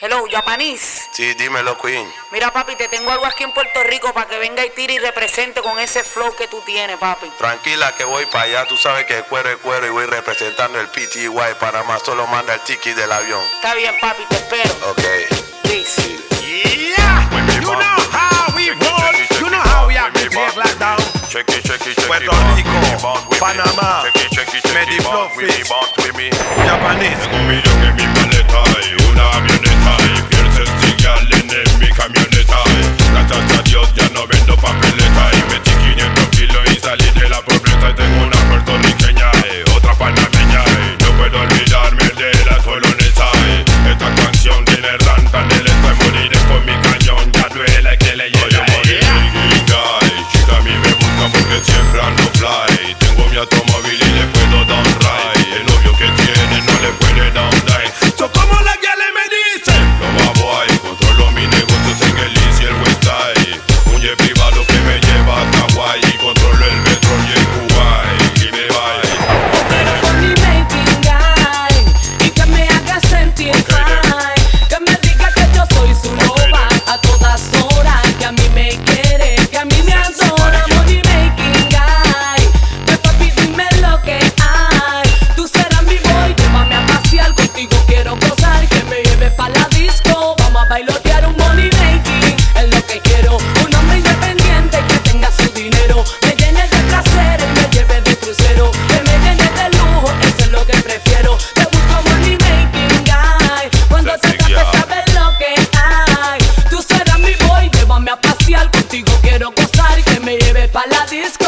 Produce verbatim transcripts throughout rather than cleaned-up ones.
Hello, Japanese. Sí, dímelo, Queen. Mira, papi, te tengo algo aquí en Puerto Rico para que venga y tire y represente con ese flow que tú tienes, papi. Tranquila que voy para allá, tú sabes que el cuero es cuero y voy representando el P T Y Panamá, solo manda el ticket del avión. Está bien, papi, te espero. Ok. Peace. Yeah, you know how we roll, you know how we have to take lockdown. Puerto Rico, Panamá, Mediflow Fix, Japanese. Tengo un millón en mi maleta y una avioneta y piel sencilla en mi camioneta. Gracias a Dios ya no vendo papeleta y metí quinientos kilos y salí de la pobreza. Y tengo una puertorriqueña, eh, otra panameña, eh, no puedo olvidarme de la colonesa. Eh. Esta canción tiene rantaneleta y moriré con mi cañón, ya duele que le llegue. Oye, moriré, chica, a mí me buscan porque siempre ando fly. Tengo mi automóvil y le puedo dar un ride. El novio que tiene no le puede dar un die. So como la guiale me dice, lo vamos ahí, controlo mis negocios en el East y el West Side. Un jet privado que me lleva a Hawái, controlo el metro y el Kuwait. Y me va pero con mi making guy y que me haga sentir fine, que me diga que yo soy su loba a todas horas, que a mí me quiere, que a mí me adora. Money making guy, que papi dime lo que hay. Tú serás mi boy, llévame a pasear contigo, quiero gozar, que me lleve pa' la disco, vamos a bailotear un money making, es lo que quiero. Un hombre independiente que tenga su dinero, me llene de placer, me lleve de crucero, que me llene de lujo, eso es lo que prefiero. Te busco money making guy, cuando te trate sabes lo que hay. Tú serás mi boy, llévame a pasear contigo, quiero gozar, que me lleve pa' la disco.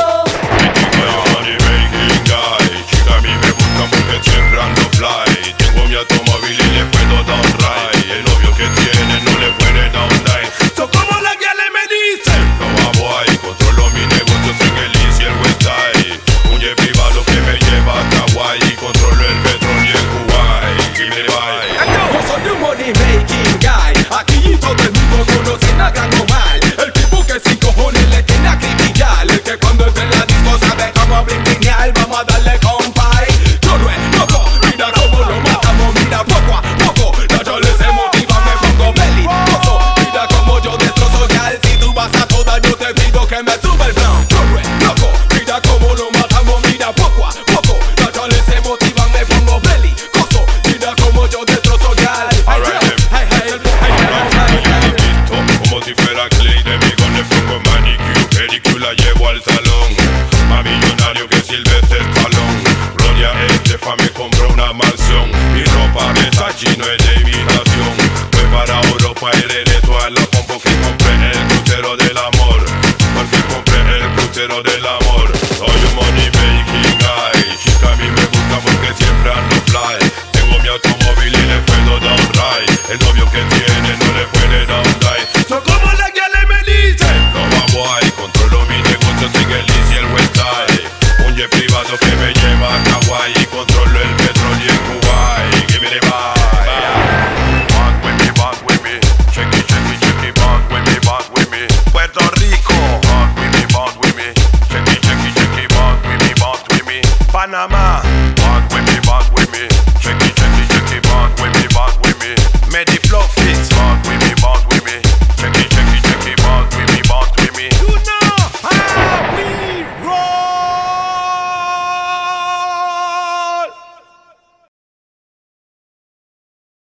money making guy. Chica, a mí me buscan porque siempre ando fly. Tengo mi automóvil y le puedo dar un ride. El novio que tiene no le puede dar un die. So como la guiale me dice, lo vamos ahí, controlo mis negocios en el East y el West Side. Un jet privado que me lleva a Hawái, controlo el petróleo y el Kuwait. Y me va. Yo soy un money making guy, aquí todo el mundo conoce a Gran Omar, el tipo que sin cojones le tiene a criticar, el que cuando entra en la disco sabe cómo brincar, vamos a darle compay. Yo no es loco, mira cómo lo matamos, mira poco a poco, la chole se motiva, me pongo belicoso, mira cómo yo destrozo gal, si tú vas a toda yo te pido que me sube el plan. Yo no es loco, mira cómo lo matamos, mira poco a poco, la chole se motiva, me pongo belicoso, mira cómo yo destrozo gal. Como si fuera Clay, de mí con le pongo manicure, pedicure, la llevo al salón. Más millonario que Silvestre Stallone. Gloria Estefan me compró una mansión. Mi ropa Versace no es de imitación. Fue para Europa y regreso a la pompo que compré el crucero del amor. Porque compré el crucero del amor. Soy un money making guy. Chica, a mí me gusta porque siempre ando fly. Tengo mi automóvil y le puedo dar un ride. El novio que tiene no le puede dar un die. So como la guiale me dice, Lo vamos ahí, controlo mis negocios en el East y el West Side. Un jet privado que me